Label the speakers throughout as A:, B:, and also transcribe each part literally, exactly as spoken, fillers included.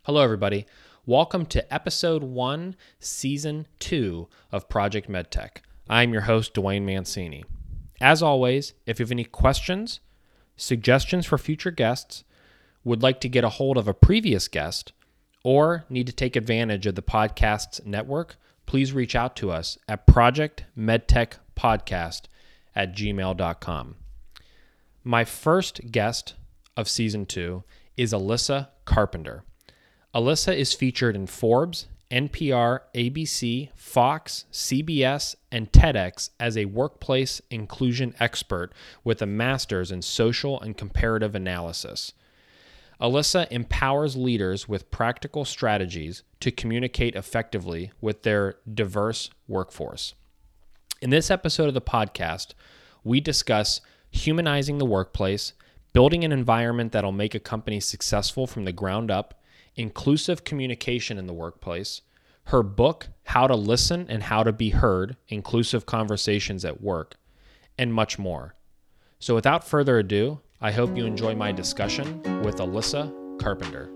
A: Hello, everybody. Welcome to episode one, season two of Project MedTech. I'm your host, Dwayne Mancini. As always, if you have any questions, suggestions for future guests, would like to get a hold of a previous guest, or need to take advantage of the podcast's network, please reach out to us at projectmedtechpodcast at gmail dot com. My first guest of season two is Alyssa Carpenter. Alyssa is featured in Forbes, N P R, A B C, Fox, C B S, and TEDx as a workplace inclusion expert with a master's in social and comparative analysis. Alyssa empowers leaders with practical strategies to communicate effectively with their diverse workforce. In this episode of the podcast, we discuss humanizing the workplace, building an environment that'll make a company successful from the ground up, inclusive communication in the workplace, her book, How to Listen and How to Be Heard, Inclusive Conversations at Work, and much more. So without further ado, I hope you enjoy my discussion with Alyssa Carpenter.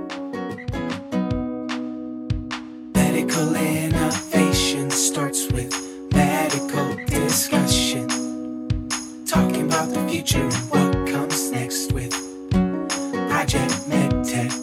B: Medical innovation starts with medical discussion. Talking about the future and what comes next with Project MedTech.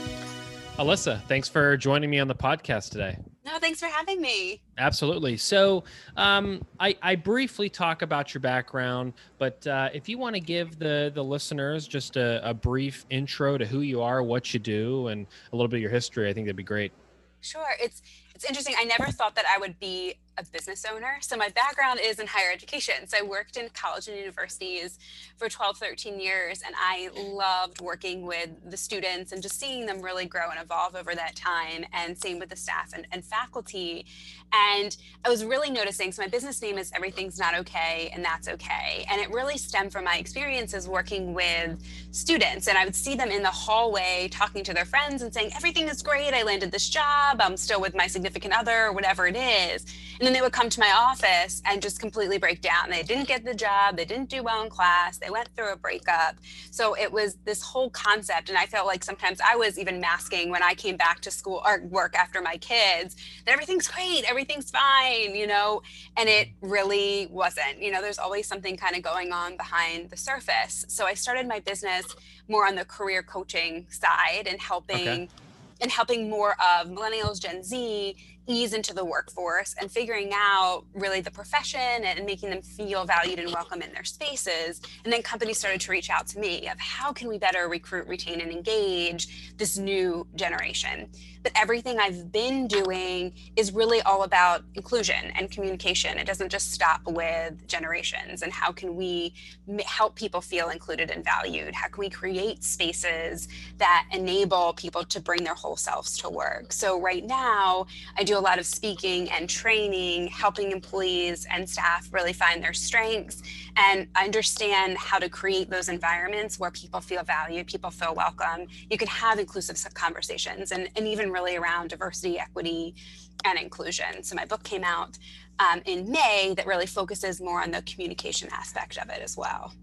A: Alyssa, thanks for joining me on the podcast today.
C: No, thanks for having me.
A: Absolutely. So um, I, I briefly talk about your background, but uh, if you want to give the, the listeners just a, a brief intro to who you are, what you do, and a little bit of your history, I think that'd be great.
C: Sure. It's it's interesting. I never thought that I would be a business owner. So my background is in higher education. So I worked in college and universities for twelve, thirteen years, and I loved working with the students and just seeing them really grow and evolve over that time, and same with the staff and, and faculty. And I was really noticing, so my business name is Everything's Not Okay and That's Okay. And it really stemmed from my experiences working with students. And I would see them in the hallway talking to their friends and saying, everything is great. I landed this job. I'm still with my significant other, or whatever it is. And then they would come to my office and just completely break down. They didn't get the job. They didn't do well in class. They went through a breakup. So it was this whole concept. And I felt like sometimes I was even masking when I came back to school or work after my kids that everything's great, everything's fine, you know, and it really wasn't. You know, there's always something kind of going on behind the surface. So I started my business more on the career coaching side and helping
A: Okay.
C: and helping more of millennials, Gen Z, ease into the workforce and figuring out really the profession and making them feel valued and welcome in their spaces. And then companies started to reach out to me of how can we better recruit, retain, and engage this new generation. But everything I've been doing is really all about inclusion and communication. It doesn't just stop with generations. And how can we help people feel included and valued? How can we create spaces that enable people to bring their whole selves to work? So right now, I do a lot of speaking and training, helping employees and staff really find their strengths and understand how to create those environments where people feel valued, people feel welcome. You can have inclusive conversations and, and even really around diversity, equity, and inclusion. So my book came out um, in May that really focuses more on the communication aspect of it as well.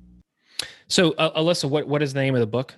A: So uh, Alyssa, what, what is the name of the book?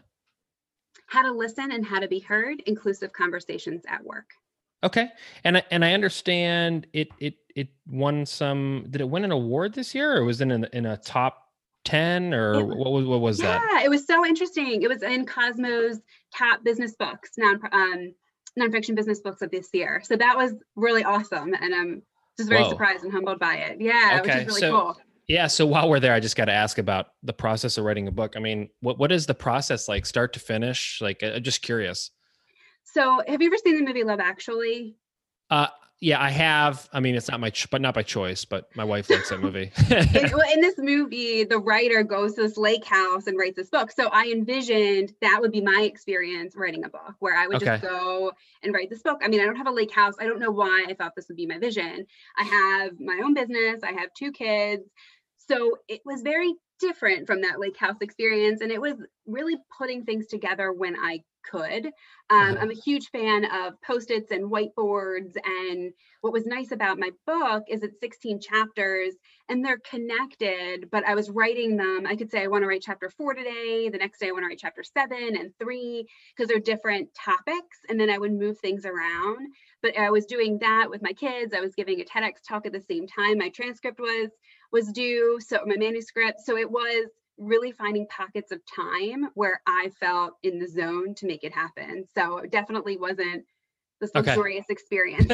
D: How to Listen and How to Be Heard, Inclusive Conversations at Work.
A: Okay. And I, and I understand it, it, it won some, did it win an award this year, or was it in, in a top ten, or
D: It-
A: what was, what was that?
D: Yeah, it was so interesting. It was in Cosmo's top business books, non um, nonfiction business books of this year. So that was really awesome. And I'm just very
A: Whoa.
D: surprised and humbled by it. Yeah, which
A: Okay,
D: is really
A: so-
D: cool.
A: Yeah. So while we're there, I just got to ask about the process of writing a book. I mean, what, what is the process like, start to finish? Like, I'm just curious.
D: So have you ever seen the movie Love Actually?
A: Uh, yeah, I have. I mean, it's not my, ch- but not by choice, but my wife likes that movie.
D: in, well, in this movie, the writer goes to this lake house and writes this book. So I envisioned that would be my experience writing a book, where I would
A: Okay.
D: just go and write this book. I mean, I don't have a lake house. I don't know why I thought this would be my vision. I have my own business. I have two kids. So it was very different from that lake house experience. And it was really putting things together when I could. Um, I'm a huge fan of Post-its and whiteboards. And what was nice about my book is it's sixteen chapters and they're connected, but I was writing them. I could say I want to write chapter four today. The next day I want to write chapter seven and three because they're different topics. And then I would move things around. But I was doing that with my kids. I was giving a TEDx talk at the same time. My transcript was was due, so my manuscript. So it was really finding pockets of time where I felt in the zone to make it happen. So it definitely wasn't this luxurious okay. experience.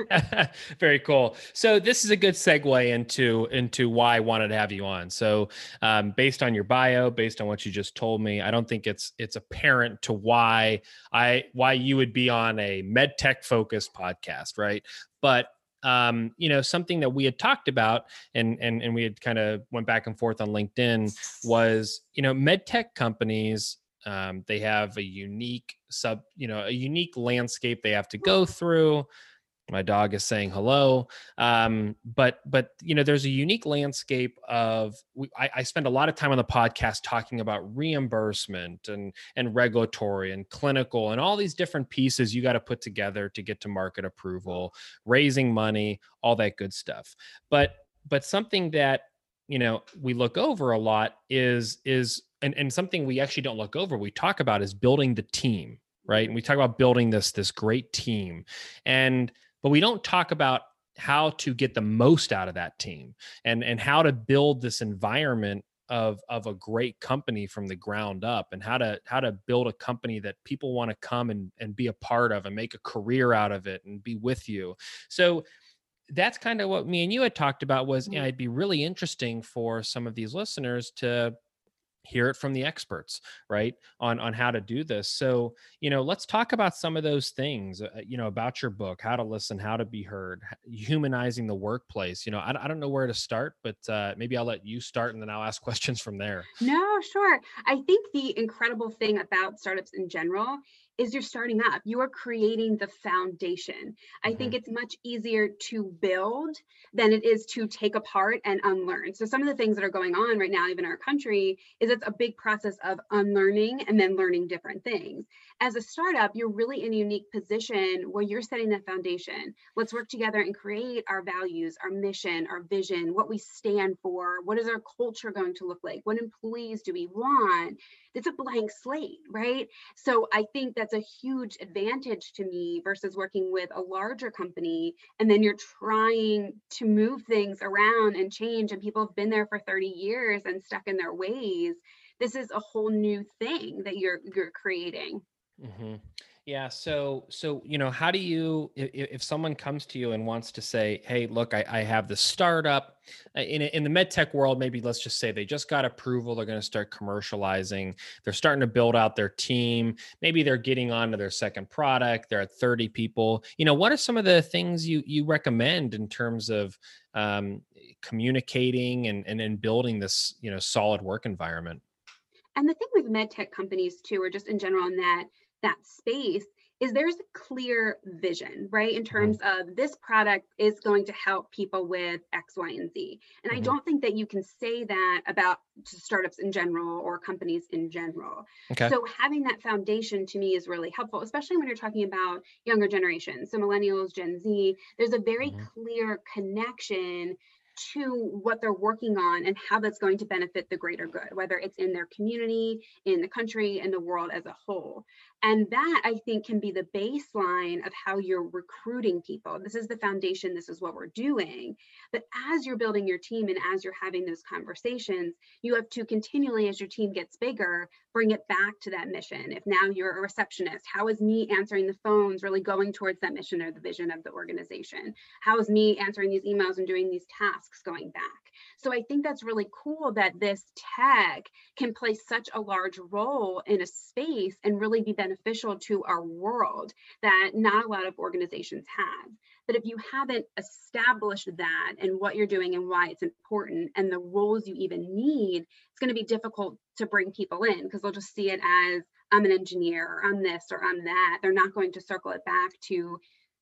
A: Very cool. So this is a good segue into into why I wanted to have you on. So um, based on your bio, based on what you just told me, I don't think it's it's apparent to why I why you would be on a med tech focused podcast, right? But Um, you know, something that we had talked about and, and, and we had kind of went back and forth on LinkedIn was, you know, med tech companies, um, they have a unique sub, you know, a unique landscape they have to go through. My dog is saying hello. Um, but, but, you know, there's a unique landscape of, we, I, I spend a lot of time on the podcast talking about reimbursement and, and regulatory and clinical and all these different pieces you got to put together to get to market approval, raising money, all that good stuff. But, but something that, you know, we look over a lot is, is, and, and something we actually don't look over, we talk about is building the team, right? And we talk about building this, this great team. And but we don't talk about how to get the most out of that team and, and how to build this environment of, of a great company from the ground up and how to, how to build a company that people want to come and, and be a part of and make a career out of it and be with you. So that's kind of what me and you had talked about was, you know, it'd be really interesting for some of these listeners to hear it from the experts, right? On, on how to do this. So, you know, let's talk about some of those things, uh, you know, about your book, how to listen, how to be heard, humanizing the workplace. You know, I, I don't know where to start, but uh, maybe I'll let you start and then I'll ask questions from there.
D: No, sure. I think the incredible thing about startups in general is you're starting up, you are creating the foundation. I mm-hmm. think it's much easier to build than it is to take apart and unlearn. So some of the things that are going on right now, even in our country, is it's a big process of unlearning and then learning different things. As a startup, you're really in a unique position where you're setting that foundation. Let's work together and create our values, our mission, our vision, what we stand for, what is our culture going to look like, what employees do we want? It's a blank slate, right? So I think that's a huge advantage to me versus working with a larger company. And then you're trying to move things around and change, and people have been there for thirty years and stuck in their ways. This is a whole new thing that you're you're creating.
A: Mm-hmm. Yeah. So, so, you know, how do you, if, if someone comes to you and wants to say, hey, look, I, I have the startup in, in the med tech world, maybe let's just say they just got approval. They're going to start commercializing. They're starting to build out their team. Maybe they're getting on to their second product. They're at thirty people. You know, what are some of the things you, you recommend in terms of um, communicating and, and, and building this, you know, solid work environment?
D: And the thing with med tech companies too, or just in general in that, that space, is there's a clear vision, right? In terms mm-hmm. of this product is going to help people with X, Y, and Z. And mm-hmm. I don't think that you can say that about startups in general or companies in general. Okay. So having that foundation to me is really helpful, especially when you're talking about younger generations. So millennials, Gen Z, there's a very mm-hmm. clear connection to what they're working on and how that's going to benefit the greater good, whether it's in their community, in the country, and the world as a whole. And that, I think, can be the baseline of how you're recruiting people. This is the foundation. This is what we're doing. But as you're building your team and as you're having those conversations, you have to continually, as your team gets bigger, bring it back to that mission. If now you're a receptionist, how is me answering the phones really going towards that mission or the vision of the organization? How is me answering these emails and doing these tasks going back? So I think that's really cool that this tech can play such a large role in a space and really be beneficial to our world that not a lot of organizations have. But if you haven't established that and what you're doing and why it's important and the roles you even need, it's going to be difficult to bring people in because they'll just see it as I'm an engineer or I'm this or I'm that. They're not going to circle it back to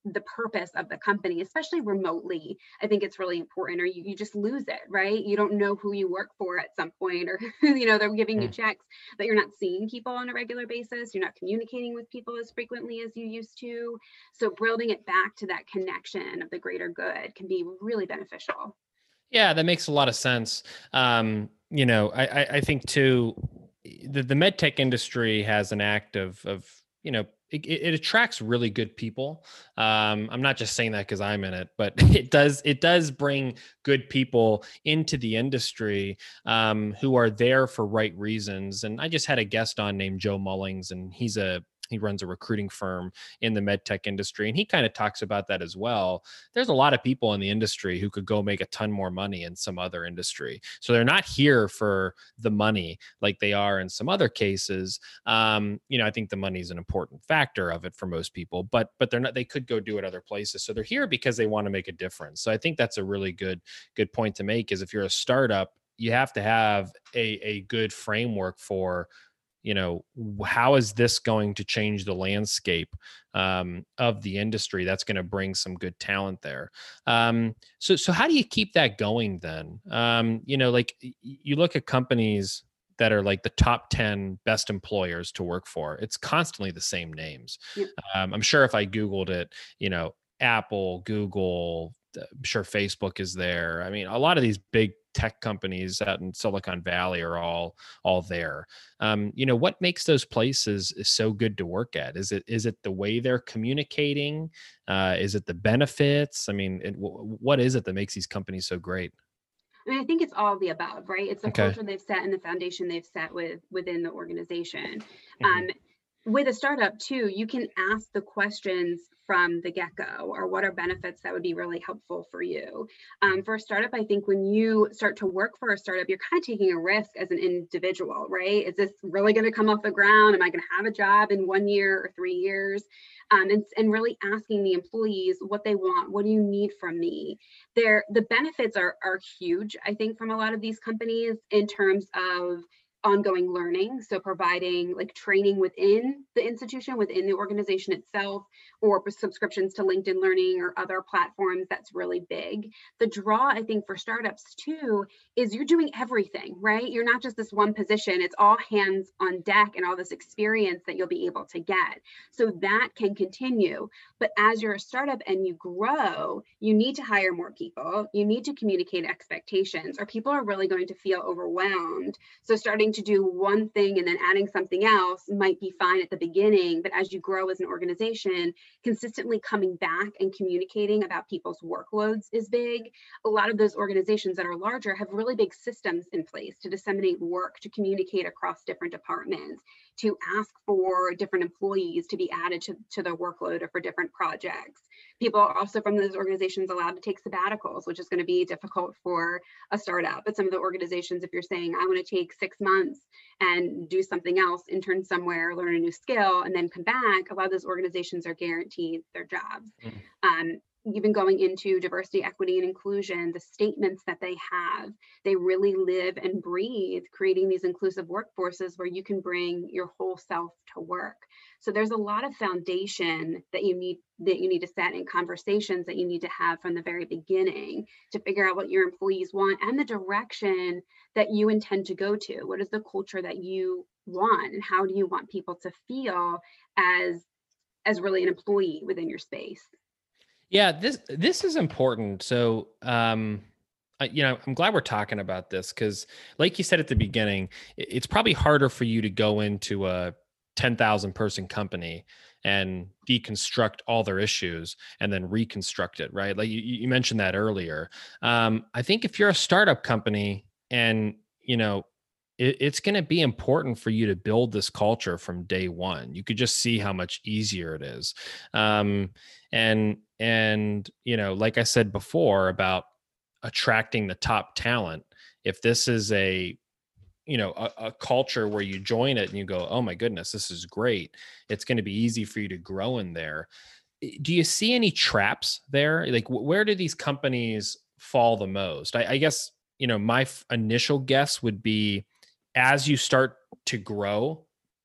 D: the purpose of the company, especially remotely. I think it's really important, or you, you just lose it, right? You don't know who you work for at some point, or, you know, they're giving you checks, but you're not seeing people on a regular basis. You're not communicating with people as frequently as you used to. So building it back to that connection of the greater good can be really beneficial.
A: Yeah, that makes a lot of sense. Um, you know, I, I, I think too, the, the med tech industry has an act of, of you know, it, it attracts really good people. Um, I'm not just saying that because I'm in it, but it does it does bring good people into the industry um, who are there for right reasons. And I just had a guest on named Joe Mullings, and he's a he runs a recruiting firm in the med tech industry, and he kind of talks about that as well. There's a lot of people in the industry who could go make a ton more money in some other industry, so they're not here for the money like they are in some other cases. Um, you know, I think the money is an important factor of it for most people, but but they're not. They could go do it other places, so they're here because they want to make a difference. So I think that's a really good good point to make. Is if you're a startup, you have to have a a good framework for, you know, how is this going to change the landscape um, of the industry? That's going to bring some good talent there. Um, so, so how do you keep that going then? Um, you know, like you look at companies that are like the top ten best employers to work for. It's constantly the same names.
D: Yep.
A: Um, I'm sure if I Googled it, you know, Apple, Google, I'm sure Facebook is there. I mean, a lot of these big tech companies out in Silicon Valley are all all there. Um, you know, what makes those places is so good to work at? Is it is it the way they're communicating? Uh, is it the benefits? I mean, it, w- what is it that makes these companies so great?
D: I mean, I think it's all of the above, right? It's the
A: Okay.
D: culture they've set and the foundation they've set with within the organization.
A: Mhm.
D: Um, with a startup too, you can ask the questions from the get-go, or what are benefits that would be really helpful for you. Um, for a startup, I think when you start to work for a startup, you're kind of taking a risk as an individual, right? Is this really going to come off the ground? Am I going to have a job in one year or three years? Um, and, and really asking the employees what they want. What do you need from me? There, the benefits are, are huge, I think, from a lot of these companies in terms of ongoing learning. So providing like training within the institution, within the organization itself, or subscriptions to LinkedIn Learning or other platforms, that's really big. The draw, I think, for startups too, is you're doing everything, right? You're not just this one position, it's all hands on deck and all this experience that you'll be able to get. So that can continue. But as you're a startup and you grow, you need to hire more people. You need to communicate expectations, or people are really going to feel overwhelmed. So starting to do one thing and then adding something else might be fine at the beginning, but as you grow as an organization, consistently coming back and communicating about people's workloads is big. A lot of those organizations that are larger have really big systems in place to disseminate work, to communicate across different departments, to ask for different employees to be added to, to their workload or for different projects. People are also from those organizations allowed to take sabbaticals, which is going to be difficult for a startup. But some of the organizations, if you're saying, I want to take six months and do something else, intern somewhere, learn a new skill, and then come back, a lot of those organizations are guaranteed their jobs. Mm. Um, even going into diversity, equity, and inclusion, the statements that they have, they really live and breathe creating these inclusive workforces where you can bring your whole self to work. So there's a lot of foundation that you need that you need to set in conversations that you need to have from the very beginning to figure out what your employees want and the direction that you intend to go to. What is the culture that you want, and how do you want people to feel as as really an employee within your space?
A: Yeah, this this is important. So, um, uh, you know, I'm glad we're talking about this because, like you said at the beginning, i- it's probably harder for you to go into a ten thousand person company and deconstruct all their issues and then reconstruct it, right? Like you, you mentioned that earlier. Um, I think if you're a startup company and, you know, it, it's going to be important for you to build this culture from day one. You could just see how much easier it is. Um, and, and, you know, like I said before about attracting the top talent, if this is a, you know, a, a culture where you join it and you go, oh my goodness, this is great. It's going to be easy for you to grow in there. Do you see any traps there? Like wh- where do these companies fall the most? I, I guess, you know, my f- initial guess would be as you start to grow,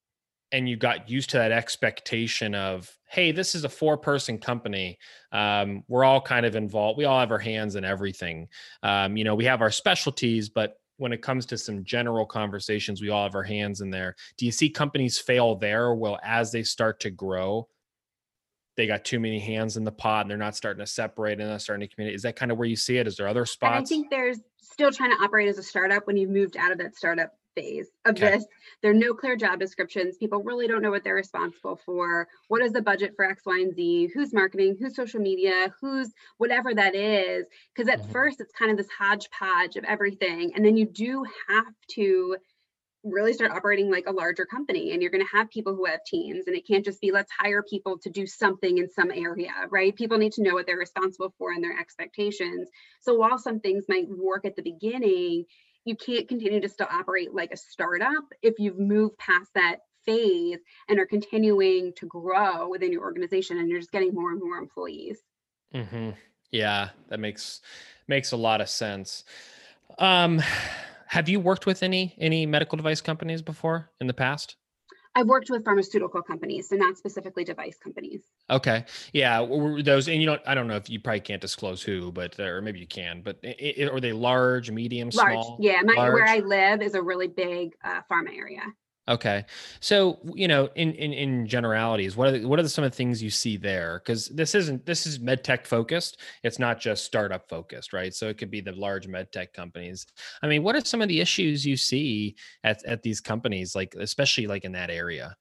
A: and you got used to that expectation of, hey, this is a four person company. Um, we're all kind of involved. We all have our hands in everything. Um, you know, we have our specialties, but when it comes to some general conversations, we all have our hands in there. Do you see companies fail there? Well, as they start to grow, they got too many hands in the pot and they're not starting to separate and not starting to communicate. Is that kind of where you see it? Is there other
D: And I
A: spots?
D: think there's still trying to operate as a startup when you've moved out of that startup phase of
A: Okay.
D: this. There are no clear job descriptions. People really don't know what they're responsible for. What is the budget for X, Y, and Z? Who's marketing? Who's social media? Who's whatever that is? Because at
A: Mhm.
D: first it's kind of this hodgepodge of everything. And then you do have to really start operating like a larger company, and you're going to have people who have teams, and it can't just be let's hire people to do something in some area, right? People need to know what they're responsible for and their expectations. So while some things might work at the beginning, you can't continue to still operate like a startup if you've moved past that phase and are continuing to grow within your organization and you're just getting more and more employees.
A: Mm-hmm. Yeah, that makes makes a lot of sense. Um, have you worked with any any medical device companies before in the past?
D: I've worked with pharmaceutical companies, so not specifically device companies.
A: Okay, yeah, were those, and you don't, I don't know if you probably can't disclose who, but or maybe you can, but i- i- are they large, medium,
D: Large,
A: small,
D: yeah. My where
A: large?
D: I live is a really big uh, pharma area.
A: Okay. So, you know, in in in generalities, what are the, what are the, some of the things you see there? Because this isn't this is med tech focused. It's not just startup focused, right? So it could be the large med tech companies. I mean, what are some of the issues you see at at these companies, like especially like in that area?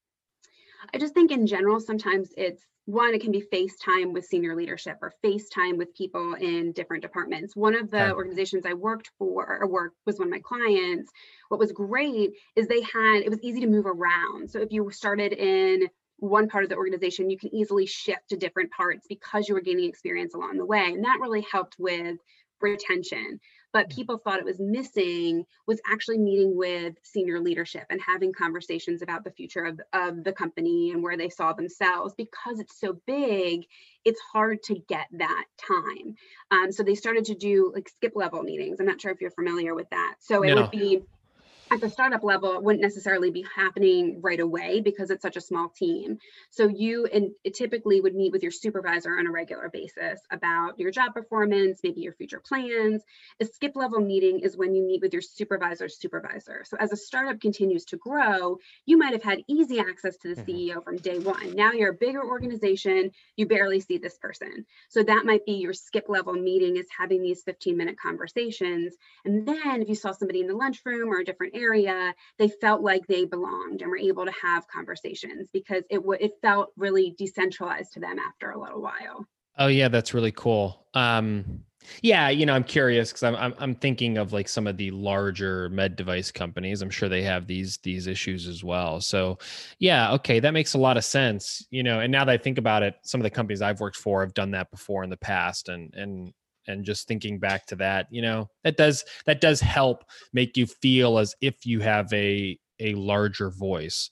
D: I just think in general, sometimes it's one, it can be FaceTime with senior leadership or FaceTime with people in different departments. One of the
A: Okay.
D: organizations I worked for or worked was one of my clients. What was great is they had, it was easy to move around. So if you started in one part of the organization, you can easily shift to different parts because you were gaining experience along the way. And that really helped with retention. But people thought it was missing was actually meeting with senior leadership and having conversations about the future of, of the company and where they saw themselves. Because it's so big, it's hard to get that time. Um, so they started to do like skip level meetings. I'm not sure if you're familiar with that. So it would
A: No.
D: be at the startup level, it wouldn't necessarily be happening right away because it's such a small team. So you and it typically would meet with your supervisor on a regular basis about your job performance, maybe your future plans. A skip level meeting is when you meet with your supervisor's supervisor. So as a startup continues to grow, you might have had easy access to the
A: Mhm.
D: C E O from day one. Now you're a bigger organization, you barely see this person. So that might be your skip level meeting, is having these fifteen minute conversations. And then if you saw somebody in the lunchroom or a different area, they felt like they belonged and were able to have conversations because it w- it felt really decentralized to them after a little while.
A: Oh yeah, that's really cool. Um, yeah, you know, I'm curious because I'm, I'm I'm thinking of like some of the larger med device companies. I'm sure they have these these issues as well. So, yeah, okay, that makes a lot of sense. You know, and now that I think about it, some of the companies I've worked for have done that before in the past, and and and just thinking back to that, you know, that does that does help make you feel as if you have a a larger voice,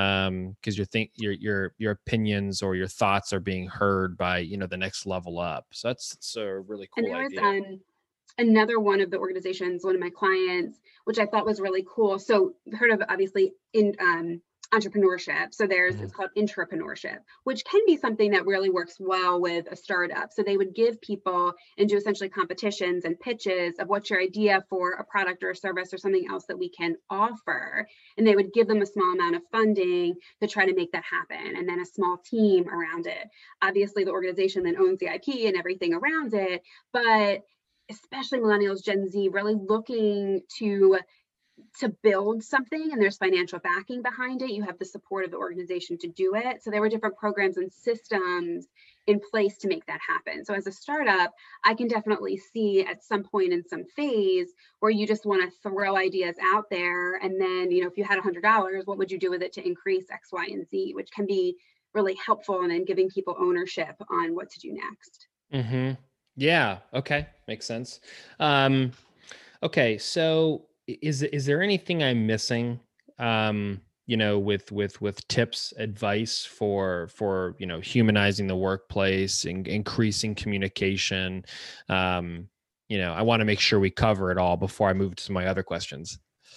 A: um because your think your your your opinions or your thoughts are being heard by, you know, the next level up. So that's, that's a really
D: And
A: cool
D: there was
A: idea.
D: um, another one of the organizations, one of my clients, which I thought was really cool. So heard of obviously in um, entrepreneurship. So there's,
A: Mhm.
D: it's called intrapreneurship, which can be something that really works well with a startup. So they would give people and do essentially competitions and pitches of what's your idea for a product or a service or something else that we can offer. And they would give them a small amount of funding to try to make that happen. And then a small team around it. Obviously the organization then owns the I P and everything around it, but especially millennials, Gen Z, really looking to to build something and there's financial backing behind it. You have the support of the organization to do it. So there were different programs and systems in place to make that happen. So as a startup, I can definitely see at some point in some phase where you just want to throw ideas out there. And then, you know, if you had one hundred dollars, what would you do with it to increase X, Y, and Z, which can be really helpful in then giving people ownership on what to do next.
A: Mm-hmm. Yeah. Okay. Makes sense. Um, okay. So i- is is there anything I'm missing? Um, you know, with with with tips, advice for for you know humanizing the workplace and increasing communication. Um, you know, I want to make sure we cover it all before I move to my other questions.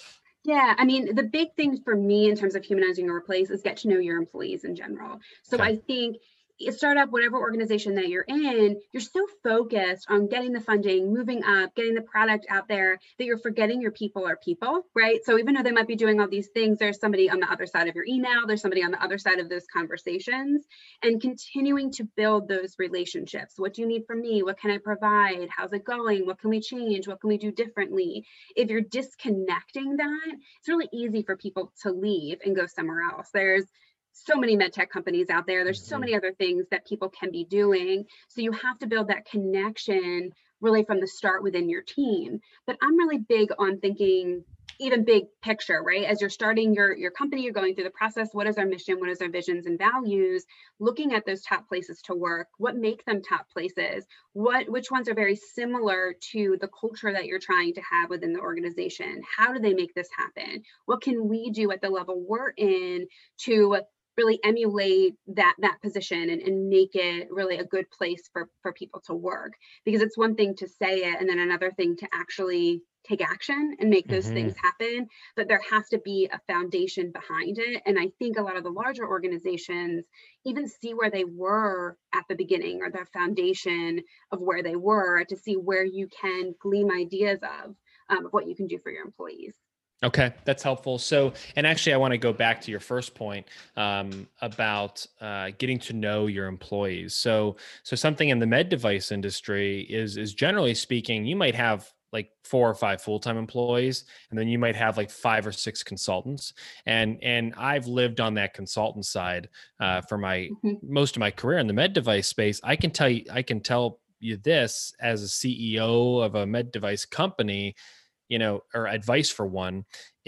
D: Yeah, I mean, the big thing for me in terms of humanizing or replace is get to know your employees in general. So
A: Okay.
D: I think you start up whatever organization that you're in, you're so focused on getting the funding, moving up, getting the product out there that you're forgetting your people are people, right? So even though they might be doing all these things, there's somebody on the other side of your email, there's somebody on the other side of those conversations, and continuing to build those relationships. What do you need from me? What can I provide? How's it going? What can we change? What can we do differently? If you're disconnecting that, it's really easy for people to leave and go somewhere else. There's so many med tech companies out there. There's so
A: Mhm.
D: many other things that people can be doing. So you have to build that connection really from the start within your team. But I'm really big on thinking even big picture, right? As you're starting your, your company, you're going through the process. What is our mission? What is our visions and values? Looking at those top places to work, what make them top places? What, which ones are very similar to the culture that you're trying to have within the organization? How do they make this happen? What can we do at the level we're in to really emulate that that position and, and make it really a good place for for people to work? Because it's one thing to say it and then another thing to actually take action and make those things
A: Mhm.
D: happen, but there has to be a foundation behind it. And I think a lot of the larger organizations even see where they were at the beginning or the foundation of where they were to see where you can glean ideas of, um, of what you can do for your employees.
A: Okay, that's helpful. So, and actually, I want to go back to your first point um, about uh, getting to know your employees. So, so something in the med device industry is is generally speaking, you might have like four or five full-time employees, and then you might have like five or six consultants. And and I've lived on that consultant side uh, for my
D: Mhm.
A: most of my career in the med device space. I can tell you, I can tell you this as a C E O of a med device company, you know, or advice for one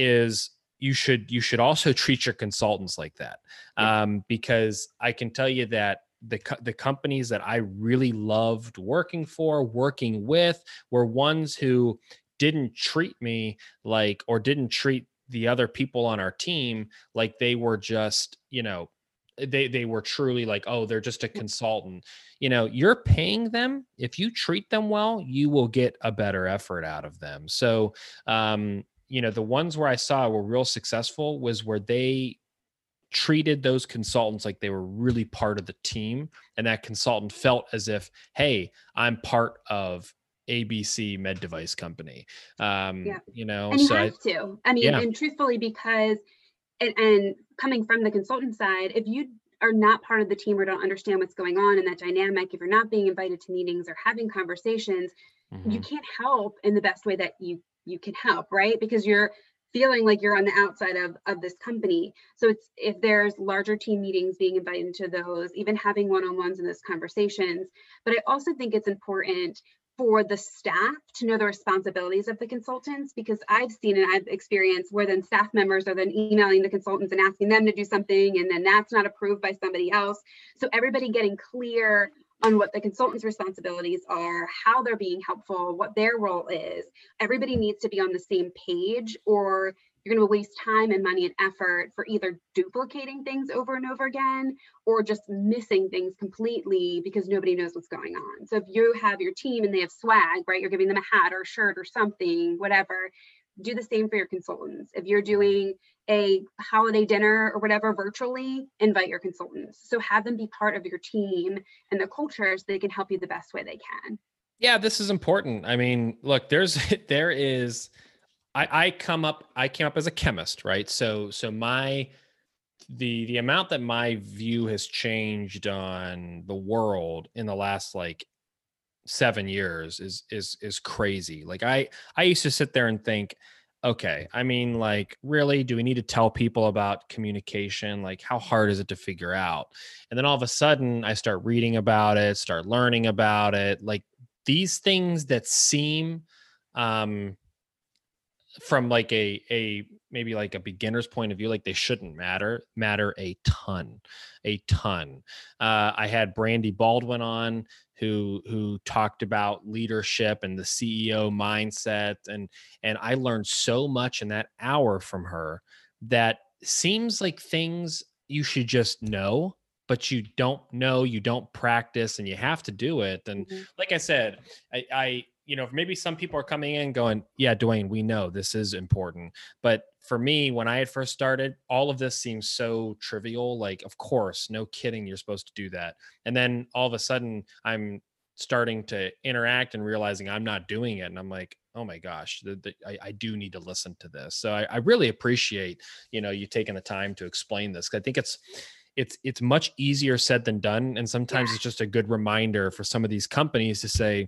A: is you should you should also treat your consultants like that,
D: Yeah.
A: um, because I can tell you that the co- the companies that I really loved working for, working with, were ones who didn't treat me like, or didn't treat the other people on our team like they were just, you know, they they were truly like, oh, they're just a consultant. You know, you're paying them. If you treat them well, you will get a better effort out of them. So, um, you know, the ones where I saw were real successful was where they treated those consultants like they were really part of the team. And that consultant felt as if, hey, I'm part of A B C Med Device Company. Um,
D: Yeah.
A: you know,
D: And you
A: so I,
D: have to. I mean,
A: yeah.
D: and truthfully, because and, and coming from the consultant side, if you are not part of the team or don't understand what's going on in that dynamic, if you're not being invited to meetings or having conversations, you
A: Mhm.
D: can't help in the best way that you you can help, right? Because you're feeling like you're on the outside of of this company. So it's if there's larger team meetings, being invited to those, even having one-on-ones in those conversations. But I also think it's important for the staff to know the responsibilities of the consultants, because I've seen and I've experienced where then staff members are then emailing the consultants and asking them to do something, and then that's not approved by somebody else. So everybody getting clear on what the consultants' responsibilities are, how they're being helpful, what their role is. Everybody needs to be on the same page, or you're going to waste time and money and effort for either duplicating things over and over again or just missing things completely because nobody knows what's going on. So if you have your team and they have swag, right, you're giving them a hat or a shirt or something, whatever, do the same for your consultants. If you're doing a holiday dinner or whatever virtually, invite your consultants. So have them be part of your team and the culture so they can help you the best way they can.
A: Yeah, this is important. I mean, look, there's there is I, I come up I came up as a chemist, right? So so my the the amount that my view has changed on the world in the last like seven years is is is crazy. Like I I used to sit there and think, okay, I mean, like, really, do we need to tell people about communication? Like, how hard is it to figure out? And then all of a sudden, I start reading about it, start learning about it. Like these things that seem um from like a a maybe like a beginner's point of view, like they shouldn't matter matter a ton, a ton. uh I had Brandy Baldwin on, who who talked about leadership and the C E O mindset, and and I learned so much in that hour from her that seems like things you should just know, but you don't know, you don't practice, and you have to do it. And
D: Mhm.
A: like I said, i i you know, maybe some people are coming in going, yeah, Dwayne, we know this is important. But for me, when I had first started, all of this seems so trivial. Like, of course, no kidding, you're supposed to do that. And then all of a sudden I'm starting to interact and realizing I'm not doing it. And I'm like, oh my gosh, the, the, I, I do need to listen to this. So I, I really appreciate, you know, you taking the time to explain this. 'Cause I think it's, it's, it's much easier said than done. And sometimes
D: Yeah.
A: it's just a good reminder for some of these companies to say,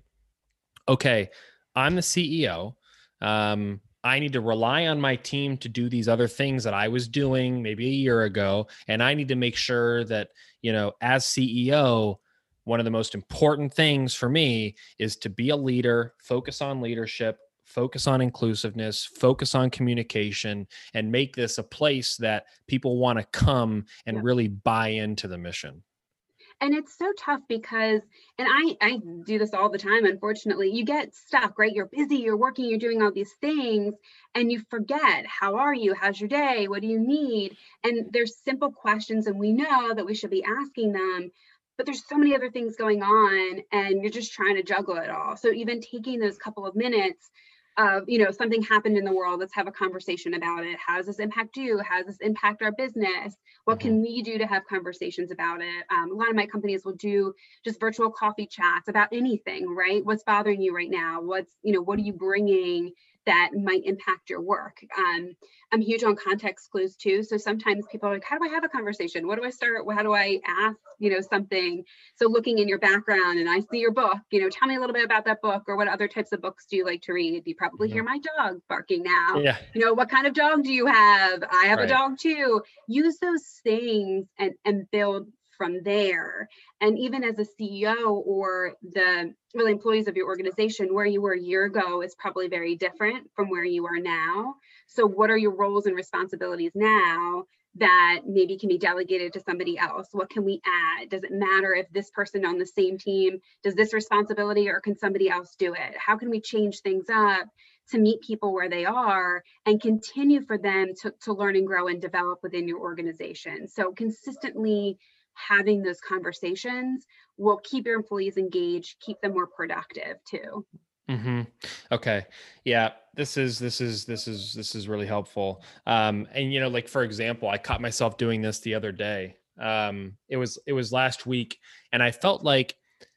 A: okay, I'm the C E O. Um, I need to rely on my team to do these other things that I was doing maybe a year ago. And I need to make sure that, you know, as C E O, one of the most important things for me is to be a leader, focus on leadership, focus on inclusiveness, focus on communication, and make this a place that people want to come and
D: Yep.
A: really buy into the mission.
D: And it's so tough because, and I, I do this all the time, unfortunately, you get stuck, right? You're busy, you're working, you're doing all these things, and you forget, how are you? How's your day? What do you need? And there's simple questions, and we know that we should be asking them, but there's so many other things going on, and you're just trying to juggle it all. So even taking those couple of minutes of, you know, something happened in the world, let's have a conversation about it. How does this impact you? How does this impact our business? What
A: Mm-hmm.
D: can we do to have conversations about it? Um, a lot of my companies will do just virtual coffee chats about anything, right? What's bothering you right now? What's, you know, what are you bringing that might impact your work? Um, I'm huge on context clues too. So sometimes people are like, how do I have a conversation? What do I start? How do I ask, you know, something? So looking in your background and I see your book, you know, tell me a little bit about that book, or what other types of books do you like to read? You probably
A: Mhm.
D: hear my dog barking now.
A: Yeah.
D: You know, what kind of dog do you have? I have
A: Right.
D: a dog too. Use those things and, and build from there. And even as a C E O or the really employees of your organization, where you were a year ago is probably very different from where you are now. So what are your roles and responsibilities now that maybe can be delegated to somebody else? What can we add? Does it matter if this person on the same team does this responsibility, or can somebody else do it? How can we change things up to meet people where they are and continue for them to, to learn and grow and develop within your organization? So consistently having those conversations will keep your employees engaged, keep them more productive too.
A: Mm-hmm. Okay. Yeah. This is, this is, this is, this is really helpful. Um, and you know, like, for example, I caught myself doing this the other day. Um, it was, it was last week, and I felt like,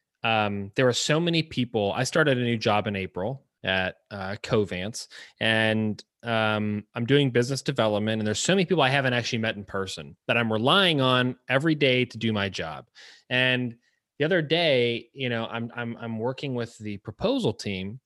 A: um, there were so many people. I started a new job in April at, uh, Covance, and, um, I'm doing business development, and there's so many people I haven't actually met in person that I'm relying on every day to do my job. And the other day, you know, I'm I'm I'm working with the proposal team,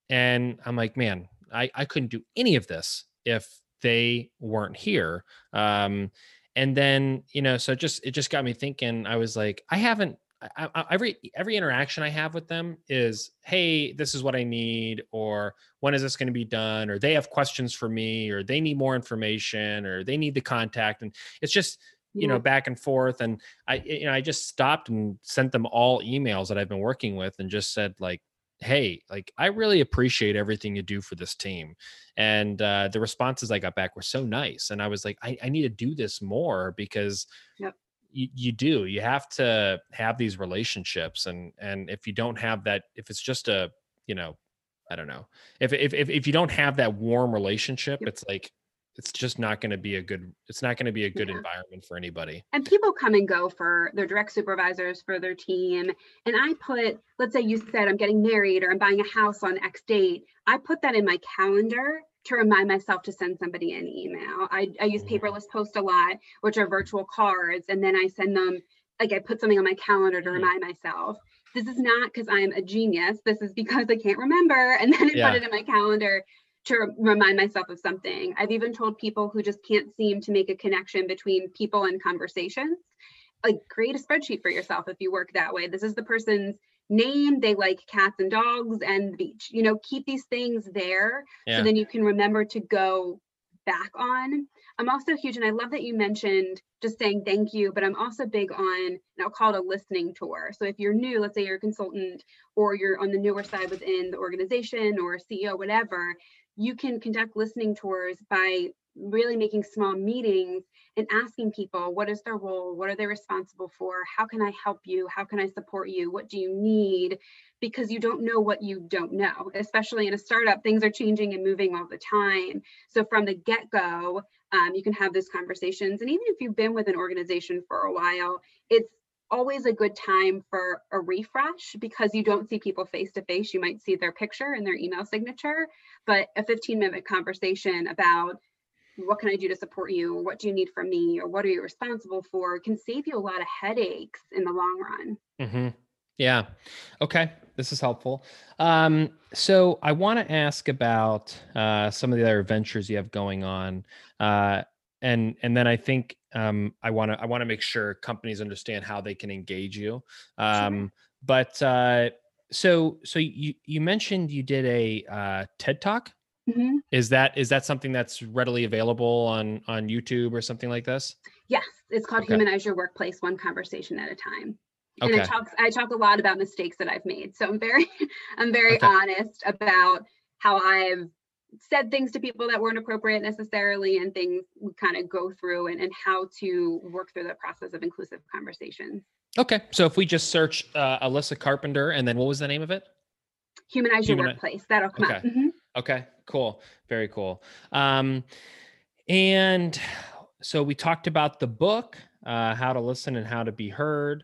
A: and I'm like, man, I I couldn't do any of this if they weren't here. Um, and then, you know, so it just it just got me thinking. I was like, I haven't. I, I, every every interaction I have with them is, hey, this is what I need, or when is this going to be done, or they have questions for me, or they need more information, or they need the contact, and it's just, you know,
D: Yeah.
A: back and forth. And I, you know, I just stopped and sent them all emails that I've been working with, and just said, like, hey, like, I really appreciate everything you do for this team. And uh, the responses I got back were so nice. And I was like, I, I need to do this more, because
D: Yep.
A: you, you do, you have to have these relationships. And, and if you don't have that, if it's just a, you know, I don't know, if, if, if, if you don't have that warm relationship,
D: Yep.
A: it's like, it's just not going to be a good, it's not going to be a good
D: Yeah.
A: environment for anybody.
D: And people come and go for their direct supervisors, for their team. And I put, let's say you said, I'm getting married or I'm buying a house on X date. I put that in my calendar to remind myself to send somebody an email. I, I use
A: Mhm.
D: paperless post a lot, which are virtual cards. And then I send them, like, I put something on my calendar to
A: Mhm.
D: remind myself. This is not because I'm a genius. This is because I can't remember. And then I
A: Yeah.
D: put it in my calendar to remind myself of something. I've even told people who just can't seem to make a connection between people and conversations, like, create a spreadsheet for yourself if you work that way. This is the person's name. They like cats and dogs and the beach. You know, keep these things there
A: Yeah.
D: so then you can remember to go back on. I'm also huge, and I love that you mentioned just saying thank you, but I'm also big on, and I'll call it a listening tour. So if you're new, let's say you're a consultant or you're on the newer side within the organization or C E O, whatever, you can conduct listening tours by really making small meetings and asking people, what is their role? What are they responsible for? How can I help you? How can I support you? What do you need? Because you don't know what you don't know, especially in a startup, things are changing and moving all the time. So from the get-go, um, you can have those conversations. And even if you've been with an organization for a while, it's always a good time for a refresh because you don't see people face to face. You might see their picture and their email signature, but a fifteen minute conversation about what can I do to support you? Or what do you need from me? Or what are you responsible for? Can save you a lot of headaches in the long run.
A: Mm-hmm. Yeah. Okay. This is helpful. Um, so I want to ask about uh, some of the other ventures you have going on. Uh, and and then I think um, I want to I want to make sure companies understand how they can engage you. Um,
D: Sure.
A: But uh, so so you you mentioned you did a uh, TED Talk.
D: Mm-hmm.
A: Is that is that something that's readily available on on YouTube or something like this?
D: Yes, it's called
A: Okay.
D: Humanize Your Workplace, One Conversation at a Time. And
A: Okay.
D: I talk I talk a lot about mistakes that I've made. So I'm very I'm very
A: Okay.
D: honest about how I've said things to people that weren't appropriate necessarily, and things we kind of go through, and, and how to work through the process of inclusive conversations.
A: Okay. So if we just search uh, Alyssa Carpenter, and then what was the name of it?
D: Humanize Your
A: Humani-
D: Workplace. That'll come
A: Okay.
D: up. Mhm.
A: Okay. Cool. Very cool. Um, and so we talked about the book, uh, how to listen and how to be heard.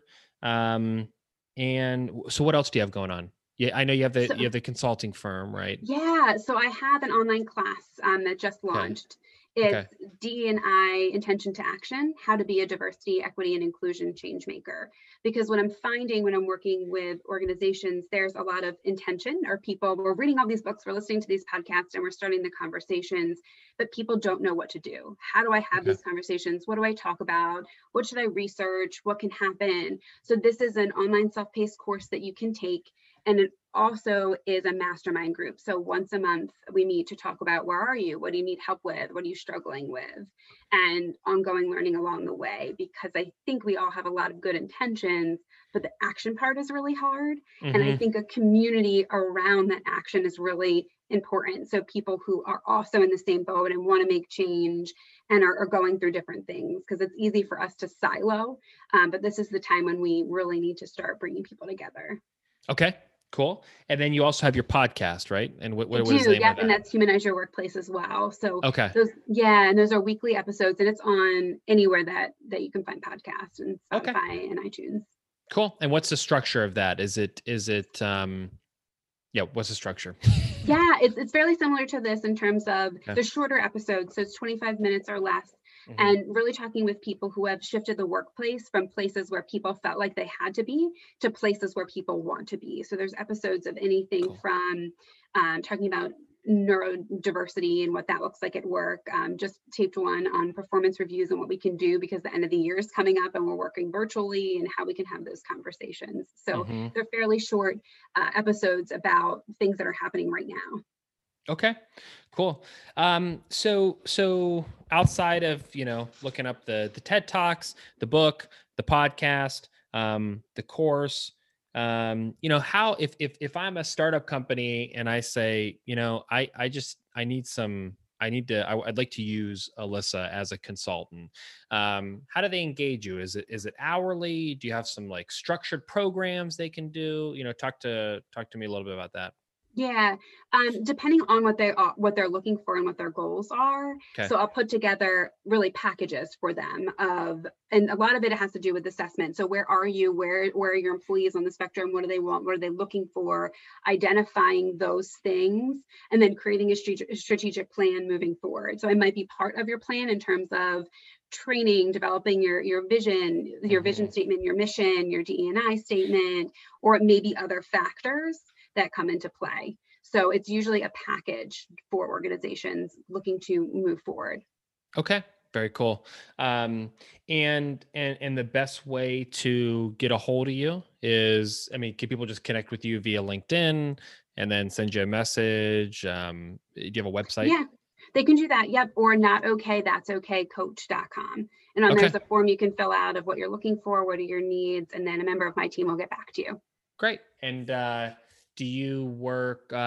A: Um, and w- so what else do you have going on? Yeah, I know you have the
D: So
A: you have the consulting firm, right?
D: yeah, so I have an online class um, that just
A: Okay.
D: launched. It's
A: Okay.
D: D and I Intention to Action, how to be a diversity, equity, and inclusion change maker. Because what I'm finding when I'm working with organizations, there's a lot of intention, or people, we're reading all these books, we're listening to these podcasts, and we're starting the conversations, but people don't know what to do. How do I have
A: Okay.
D: these conversations? What do I talk about? What should I research? What can happen? So this is an online self-paced course that you can take. And it also is a mastermind group. So once a month, we meet to talk about, where are you? What do you need help with? What are you struggling with? And ongoing learning along the way, because I think we all have a lot of good intentions, but the action part is really hard. And I
A: Mm-hmm.
D: think a community around that action is really important. So people who are also in the same boat and want to make change and are, are going through different things, because it's easy for us to silo. Um, but this is the time when we really need to start bringing people together.
A: Okay. Cool. And then you also have your podcast, right? And what,
D: I
A: what, what is the
D: do,
A: name
D: yep,
A: of
D: and
A: that?
D: that's Humanize Your Workplace as well. So
A: Okay.
D: those, yeah, and those are weekly episodes, and it's on anywhere that that you can find podcasts, and
A: Okay.
D: Spotify and iTunes.
A: Cool. And what's the structure of that? Is it is it um yeah, what's the structure?
D: Yeah, it's it's fairly similar to this in terms of
A: Okay.
D: the shorter episodes, so it's twenty-five minutes or less.
A: Mhm.
D: And really talking with people who have shifted the workplace from places where people felt like they had to be to places where people want to be. So there's episodes of anything
A: Cool.
D: from um, talking about neurodiversity and what that looks like at work. Um, just taped one on performance reviews and what we can do, because the end of the year is coming up and we're working virtually, and how we can have those conversations. So
A: Mhm.
D: they're fairly short uh, episodes about things that are happening right now.
A: Okay, cool. Um, so so outside of, you know, looking up the the TED Talks, the book, the podcast, um, the course, um, you know, how if if if I'm a startup company and I say, you know, I I just I need some I need to I, I'd like to use Alyssa as a consultant. Um, how do they engage you? Is it is it hourly? Do you have some like structured programs they can do? You know, talk to talk to me a little bit about that.
D: Yeah, um, depending on what they are, what they're looking for and what their goals are.
A: Okay.
D: So I'll put together really packages for them of, and a lot of it has to do with assessment. So where are you? Where where are your employees on the spectrum? What do they want? What are they looking for? Identifying those things, and then creating a strate- strategic plan moving forward. So it might be part of your plan in terms of training, developing your your vision, your vision
A: Mhm.
D: statement, your mission, your D E and I statement, or it may be other factors that come into play. So it's usually a package for organizations looking to move forward.
A: Okay, very cool. Um, and and and the best way to get a hold of you is, I mean, can people just connect with you via LinkedIn and then send you a message? Um, do you have a website?
D: Yeah, they can do that. Yep. Or not okay, that's okay, coach dot com. And on
A: Okay,
D: there's a form you can fill out of what you're looking for, what are your needs, and then a member of my team will get back to you.
A: great. And uh, do you work uh,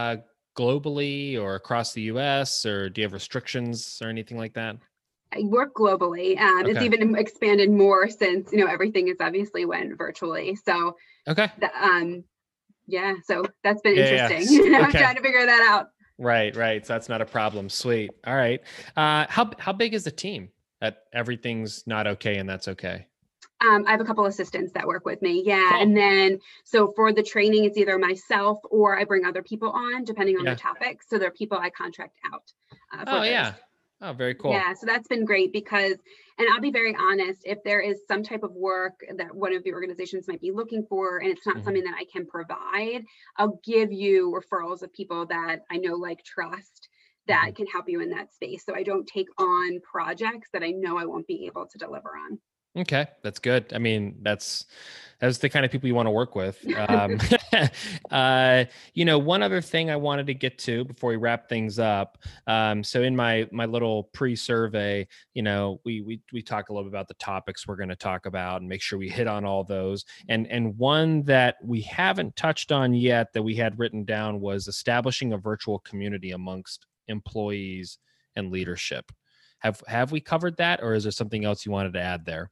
A: globally or across the U S, or do you have restrictions or anything like that?
D: I work globally. Um,
A: Okay.
D: It's even expanded more since, you know, everything is obviously went virtually. So,
A: Okay.
D: the, um, yeah, so that's been
A: Yeah, yeah.
D: interesting. You know,
A: Okay.
D: trying to figure that out.
A: Right, right. So that's not a problem. Sweet. All right. Uh, how how big is the team that everything's not okay and that's okay?
D: Um, I have a couple assistants that work with me. Yeah.
A: Cool.
D: And then, so for the training, it's either myself or I bring other people on, depending on
A: Yeah.
D: the topic. So there are people I contract out. Uh, for
A: Oh,
D: those.
A: yeah. Oh, very cool.
D: Yeah, so that's been great because, and I'll be very honest, if there is some type of work that one of the organizations might be looking for and it's not
A: Mhm.
D: something that I can provide, I'll give you referrals of people that I know, like, trust, that
A: Mhm.
D: can help you in that space. So I don't take on projects that I know I won't be able to deliver on.
A: Okay, that's good. I mean, that's that's the kind of people you want to work with. Um, uh, you know, one other thing I wanted to get to before we wrap things up. Um, so in my my little pre-survey, you know, we we we talk a little bit about the topics we're going to talk about and make sure we hit on all those. And and one that we haven't touched on yet that we had written down was establishing a virtual community amongst employees and leadership. Have have we covered that, or is there something else you wanted to add there?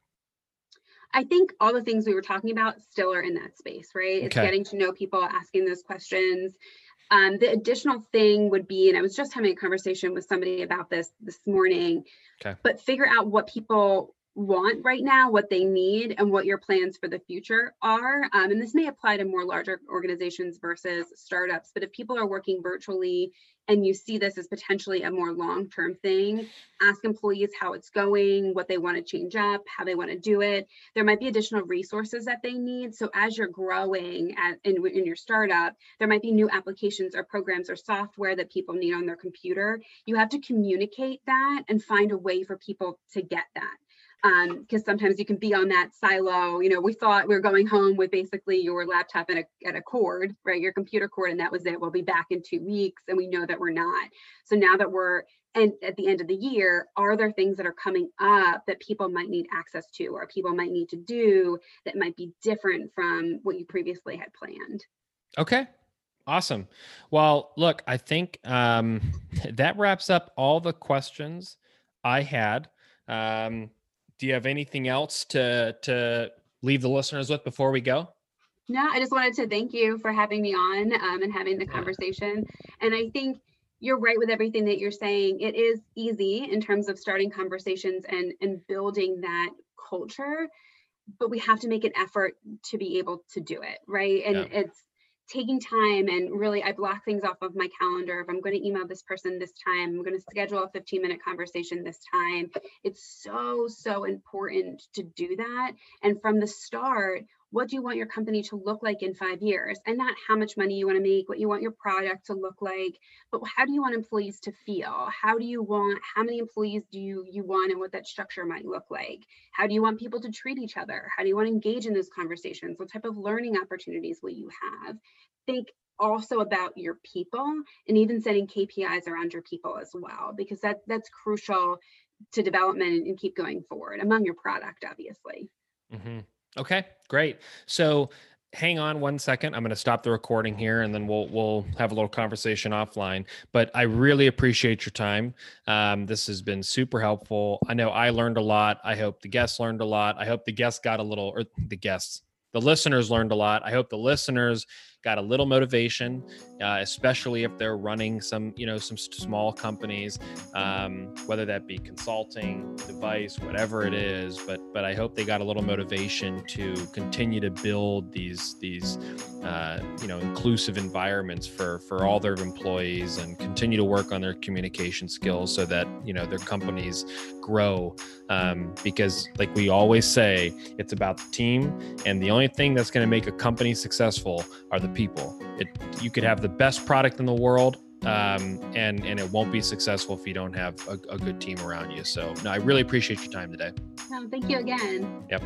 D: I think all the things we were talking about still are in that space, right? It's
A: Okay.
D: getting to know people, asking those questions. Um, the additional thing would be, and I was just having a conversation with somebody about this this morning,
A: Okay.
D: but figure out what people want right now, what they need, and what your plans for the future are. Um, and this may apply to more larger organizations versus startups, but if people are working virtually and you see this as potentially a more long-term thing, ask employees how it's going, what they want to change up, how they want to do it. There might be additional resources that they need. So as you're growing at, in, in your startup, there might be new applications or programs or software that people need on their computer. You have to communicate that and find a way for people to get that. Um, because sometimes you can be on that silo. You know, we thought we were going home with basically your laptop and a, and a cord, right? Your computer cord, and that was it. We'll be back in two weeks. And we know that we're not. So now that we're and at the end of the year, are there things that are coming up that people might need access to, or people might need to do that might be different from what you previously had planned?
A: Okay. Awesome. Well, look, I think um, that wraps up all the questions I had. Um, do you have anything else to to leave the listeners with before we go?
D: No, I just wanted to thank you for having me on um, and having the
A: Yeah.
D: conversation. And I think you're right with everything that you're saying. It is easy in terms of starting conversations and, and building that culture, but we have to make an effort to be able to do it, right? And
A: Yeah.
D: it's taking time, and really I block things off of my calendar. If I'm going to email this person this time, I'm going to schedule a fifteen minute conversation this time. It's so, so important to do that. And from the start, what do you want your company to look like in five years? And not how much money you want to make, what you want your product to look like, but how do you want employees to feel? How do you want, how many employees do you, you want, and what that structure might look like? How do you want people to treat each other? How do you want to engage in those conversations? What type of learning opportunities will you have? Think also about your people, and even setting K P Is around your people as well, because that that's crucial to development and keep going forward among your product, obviously.
A: Mm-hmm. Okay, great. So hang on one second. I'm going to stop the recording here, and then we'll we'll have a little conversation offline. But I really appreciate your time. Um, this has been super helpful. I know I learned a lot. I hope the guests learned a lot. I hope the guests got a little, or the guests, the listeners learned a lot. I hope the listeners got a little motivation, uh, especially if they're running some, you know, some small companies, um, whether that be consulting, device, whatever it is. But but I hope they got a little motivation to continue to build these these uh, you know inclusive environments for for all their employees, and continue to work on their communication skills so that you know their companies grow. Um, because like we always say, it's about the team, and the only thing that's going to make a company successful are the people. It, you could have the best product in the world, um, and and it won't be successful if you don't have a, a good team around you. So no, I really appreciate your time today.
D: No, thank you again.
A: Yep.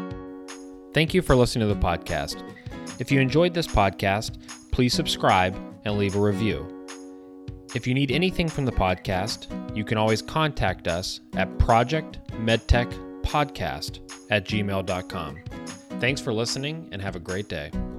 A: Thank you for listening to the podcast. If you enjoyed this podcast, please subscribe and leave a review. If you need anything from the podcast, you can always contact us at project medtech podcast at gmail dot com. Thanks for listening, and have a great day.